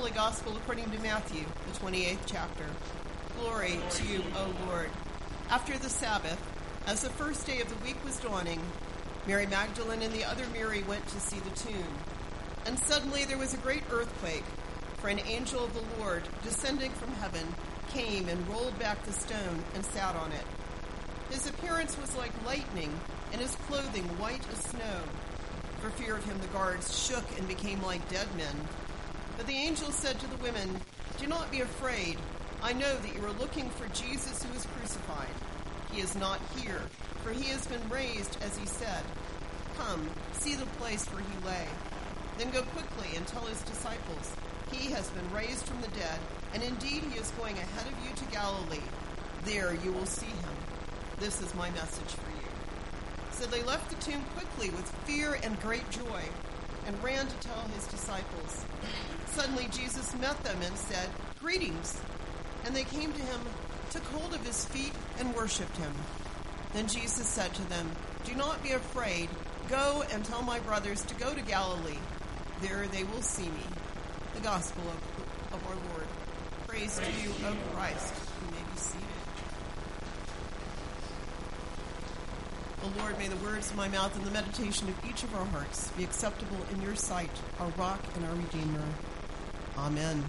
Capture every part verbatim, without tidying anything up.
Holy Gospel according to Matthew, the twenty-eighth chapter. Glory to you, O Lord. After the Sabbath, as the first day of the week was dawning, Mary Magdalene and the other Mary went to see the tomb. And suddenly there was a great earthquake, for an angel of the Lord, descending from heaven, came and rolled back the stone and sat on it. His appearance was like lightning, and his clothing white as snow. For fear of him, the guards shook and became like dead men. But the angel said to the women, "Do not be afraid. I know that you are looking for Jesus who was crucified. He is not here, for he has been raised as he said. Come, see the place where he lay. Then go quickly and tell his disciples, he has been raised from the dead, and indeed he is going ahead of you to Galilee. There you will see him. This is my message for you." So they left the tomb quickly with fear and great joy, and ran to tell his disciples. Suddenly Jesus met them and said, "Greetings." And they came to him, took hold of his feet, and worshipped him. Then Jesus said to them, "Do not be afraid. Go and tell my brothers to go to Galilee. There they will see me." The Gospel of, of our Lord. Praise, Praise to you, O Christ. You may be seated. O Lord, may the words of my mouth and the meditation of each of our hearts be acceptable in your sight, our rock and our Redeemer. Amen.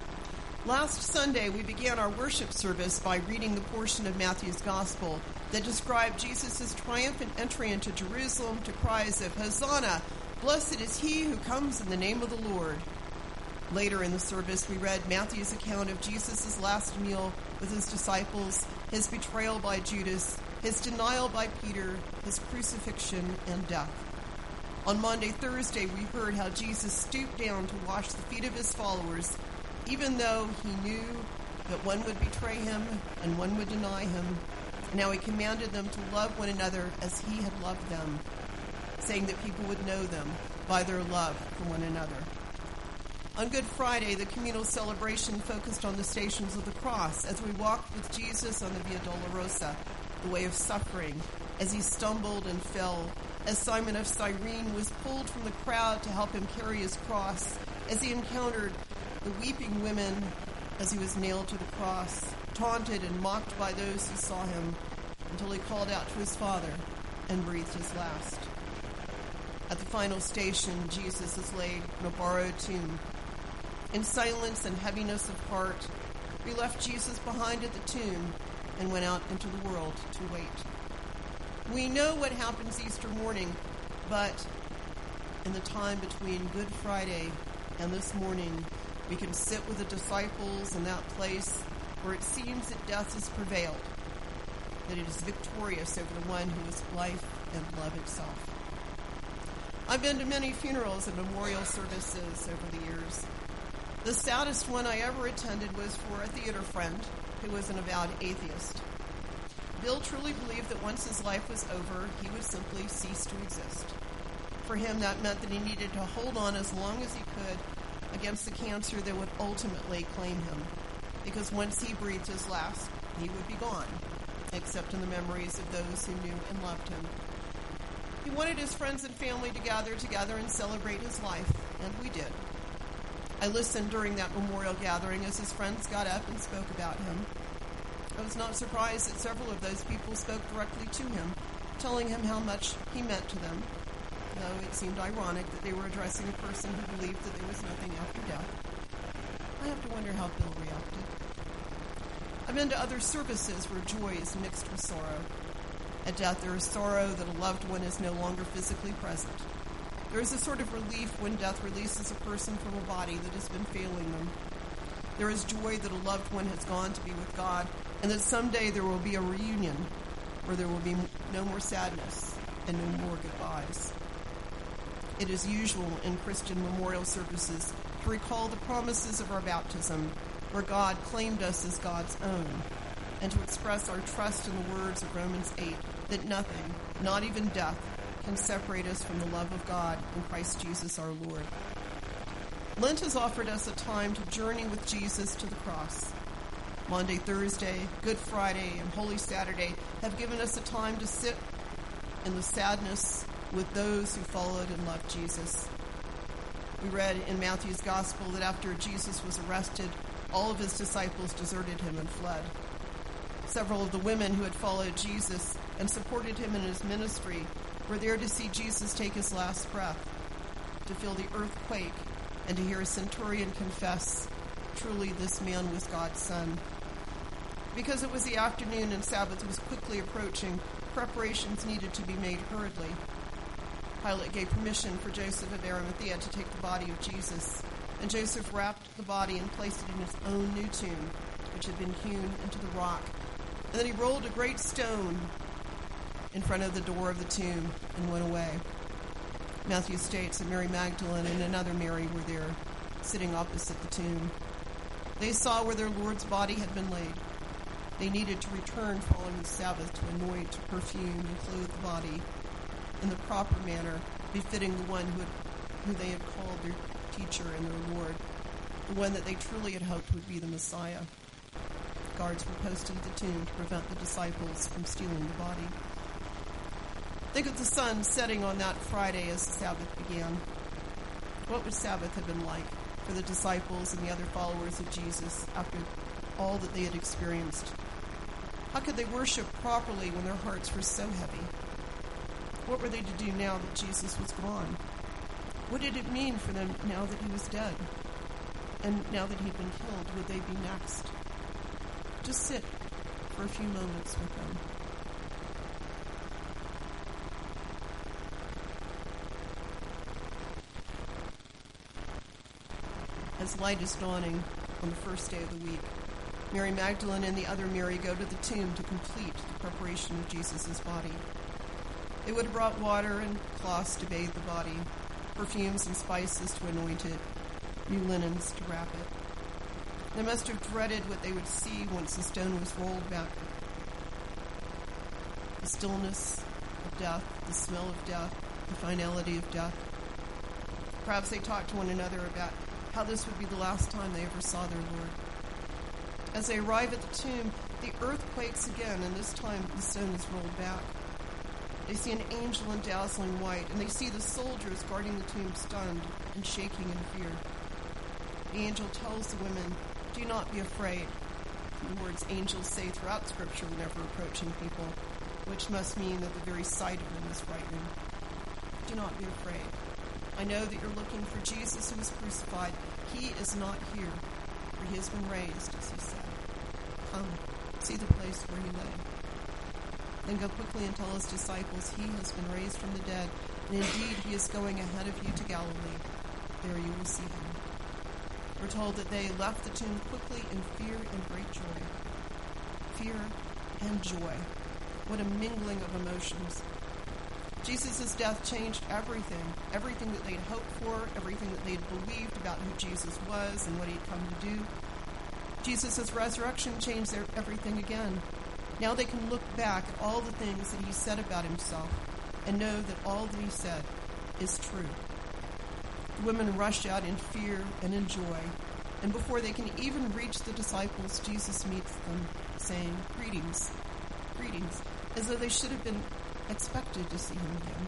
Last Sunday, we began our worship service by reading the portion of Matthew's Gospel that described Jesus' triumphant entry into Jerusalem to cries of, "Hosanna! Blessed is he who comes in the name of the Lord." Later in the service, we read Matthew's account of Jesus' last meal with his disciples, his betrayal by Judas, his denial by Peter, his crucifixion and death. On Maundy Thursday, we heard how Jesus stooped down to wash the feet of his followers, even though he knew that one would betray him and one would deny him, and how he commanded them to love one another as he had loved them, saying that people would know them by their love for one another. On Good Friday, the communal celebration focused on the Stations of the Cross as we walked with Jesus on the Via Dolorosa, the way of suffering, as he stumbled and fell, as Simon of Cyrene was pulled from the crowd to help him carry his cross, as he encountered the weeping women as he was nailed to the cross, taunted and mocked by those who saw him, until he called out to his Father and breathed his last. At the final station, Jesus is laid in a borrowed tomb. In silence and heaviness of heart, we left Jesus behind at the tomb and went out into the world to wait. We know what happens Easter morning, but in the time between Good Friday and this morning, we can sit with the disciples in that place where it seems that death has prevailed, that it is victorious over the one who is life and love itself. I've been to many funerals and memorial services over the years. The saddest one I ever attended was for a theater friend who was an avowed atheist. Bill truly believed that once his life was over, he would simply cease to exist. For him, that meant that he needed to hold on as long as he could against the cancer that would ultimately claim him, because once he breathed his last, he would be gone, except in the memories of those who knew and loved him. He wanted his friends and family to gather together and celebrate his life, and we did. I listened during that memorial gathering as his friends got up and spoke about him. I was not surprised that several of those people spoke directly to him, telling him how much he meant to them, though it seemed ironic that they were addressing a person who believed that there was nothing after death. I have to wonder how Bill reacted. I've been to other services where joy is mixed with sorrow. At death, there is sorrow that a loved one is no longer physically present. There is a sort of relief when death releases a person from a body that has been failing them. There is joy that a loved one has gone to be with God, and that someday there will be a reunion where there will be no more sadness and no more goodbyes. It is usual in Christian memorial services to recall the promises of our baptism, where God claimed us as God's own, and to express our trust in the words of Romans eight, that nothing, not even death, can separate us from the love of God in Christ Jesus our Lord. Lent has offered us a time to journey with Jesus to the cross. Maundy Thursday, Good Friday, and Holy Saturday have given us a time to sit in the sadness with those who followed and loved Jesus. We read in Matthew's Gospel that after Jesus was arrested, all of his disciples deserted him and fled. Several of the women who had followed Jesus and supported him in his ministry were there to see Jesus take his last breath, to feel the earth quake, and to hear a centurion confess, "Truly this man was God's Son." Because it was the afternoon and Sabbath was quickly approaching, preparations needed to be made hurriedly. Pilate gave permission for Joseph of Arimathea to take the body of Jesus, and Joseph wrapped the body and placed it in his own new tomb, which had been hewn into the rock. And then he rolled a great stone in front of the door of the tomb and went away. Matthew states that Mary Magdalene and another Mary were there, sitting opposite the tomb. They saw where their Lord's body had been laid. They needed to return following the Sabbath to anoint, perfume, and clothe the body in the proper manner, befitting the one who, had, who they had called their teacher and their Lord, the one that they truly had hoped would be the Messiah. Guards were posted at the tomb to prevent the disciples from stealing the body. Think of the sun setting on that Friday as the Sabbath began. What would Sabbath have been like for the disciples and the other followers of Jesus after all that they had experienced? How could they worship properly when their hearts were so heavy? What were they to do now that Jesus was gone? What did it mean for them now that he was dead? And now that he'd been killed, would they be next? Just sit for a few moments with them. As light is dawning on the first day of the week, Mary Magdalene and the other Mary go to the tomb to complete the preparation of Jesus' body. They would have brought water and cloths to bathe the body, perfumes and spices to anoint it, new linens to wrap it. They must have dreaded what they would see once the stone was rolled back. The stillness of death, the smell of death, the finality of death. Perhaps they talked to one another about how this would be the last time they ever saw their Lord. As they arrive at the tomb, the earth quakes again, and this time the stone is rolled back. They see an angel in dazzling white, and they see the soldiers guarding the tomb stunned and shaking in fear. The angel tells the women, "Do not be afraid." The words angels say throughout Scripture whenever approaching people, which must mean that the very sight of them is frightening. Do not be afraid. I know that you're looking for Jesus who was crucified. He is not here, for he has been raised, as he said. Come, see the place where he lay. Then go quickly and tell his disciples he has been raised from the dead, and indeed he is going ahead of you to Galilee. There you will see him. We're told that they left the tomb quickly in fear and great joy. Fear and joy. What a mingling of emotions. Jesus' death changed everything, everything that they'd hoped for, everything that they'd believed about who Jesus was and what he'd come to do. Jesus' resurrection changed their everything again. Now they can look back at all the things that he said about himself and know that all that he said is true. The women rush out in fear and in joy, and before they can even reach the disciples, Jesus meets them, saying, "Greetings, greetings," as though they should have been expected to see him again.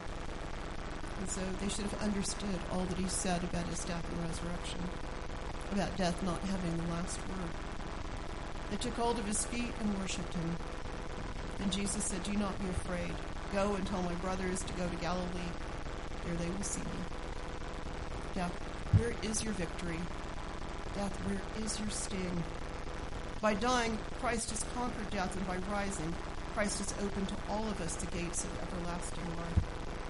And so they should have understood all that he said about his death and resurrection, about death not having the last word. They took hold of his feet and worshipped him. And Jesus said, "Do not be afraid. Go and tell my brothers to go to Galilee. There they will see me." Death, where is your victory? Death, where is your sting? By dying, Christ has conquered death, and by rising, Christ has opened to all of us the gates of everlasting life.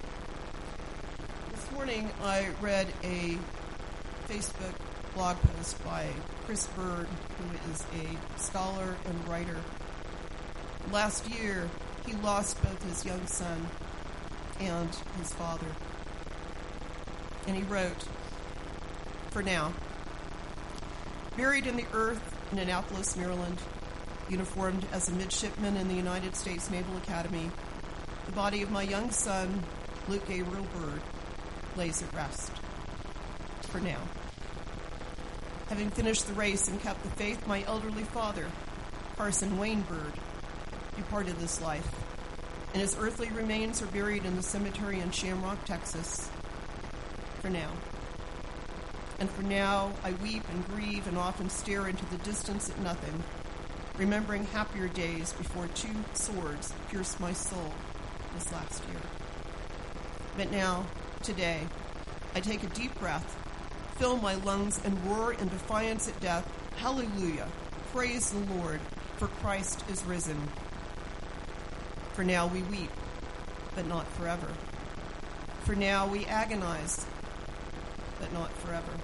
This morning I read a Facebook blog post by Chris Bird, who is a scholar and writer. Last year, he lost both his young son and his father. And he wrote, "For now, buried in the earth in Annapolis, Maryland, uniformed as a midshipman in the United States Naval Academy, the body of my young son, Luke Gabriel Bird, lays at rest. For now. Having finished the race and kept the faith, my elderly father, Carson Wayne Bird, departed this life, and his earthly remains are buried in the cemetery in Shamrock, Texas. For now. And for now I weep and grieve and often stare into the distance at nothing, remembering happier days before two swords pierced my soul this last year. But now, today, I take a deep breath, fill my lungs, and roar in defiance at death, hallelujah, praise the Lord, for Christ is risen. For now we weep, but not forever. For now we agonize, but not forever.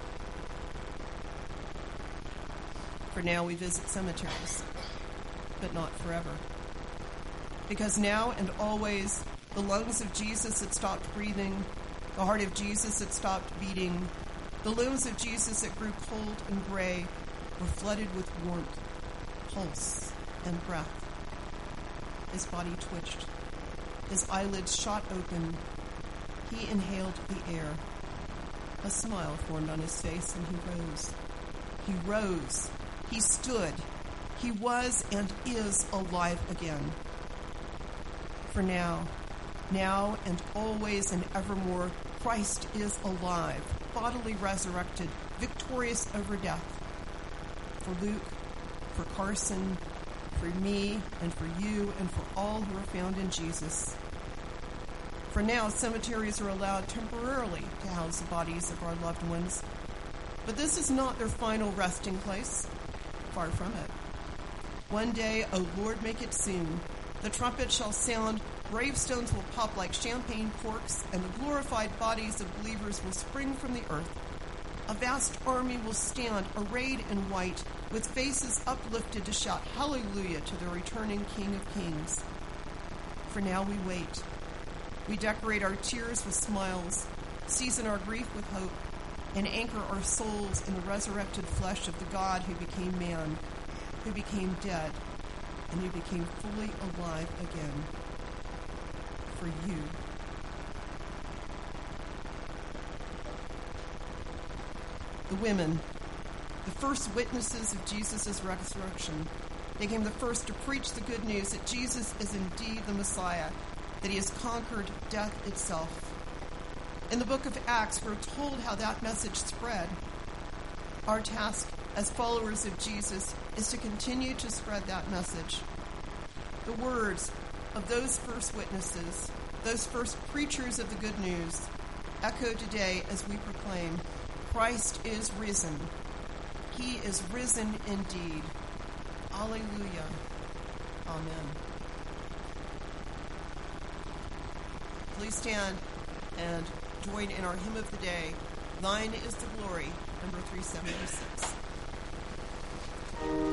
For now we visit cemeteries, but not forever. Because now and always, the lungs of Jesus had stopped breathing, the heart of Jesus had stopped beating, the limbs of Jesus that grew cold and gray were flooded with warmth, pulse, and breath. His body twitched. His eyelids shot open. He inhaled the air. A smile formed on his face, and he rose. He rose. He stood. He was and is alive again. For now, now and always and evermore, Christ is alive, bodily resurrected, victorious over death. For Luke, for Carson, for me, and for you, and for all who are found in Jesus. For now, cemeteries are allowed temporarily to house the bodies of our loved ones, but this is not their final resting place. Far from it. One day, O Lord, make it soon. The trumpet shall sound, gravestones will pop like champagne corks, and the glorified bodies of believers will spring from the earth. A vast army will stand, arrayed in white, with faces uplifted to shout hallelujah to the returning King of Kings. For now we wait. We decorate our tears with smiles, season our grief with hope, and anchor our souls in the resurrected flesh of the God who became man, who became dead, and who became fully alive again. For you. The women, the first witnesses of Jesus' resurrection, became the first to preach the good news that Jesus is indeed the Messiah, that he has conquered death itself. In the book of Acts, we're told how that message spread. Our task as followers of Jesus is to continue to spread that message. The words of those first witnesses, those first preachers of the good news, echo today as we proclaim, Christ is risen. He is risen indeed. Alleluia. Amen. Please stand and join in our hymn of the day, Thine is the Glory, number three seventy-six.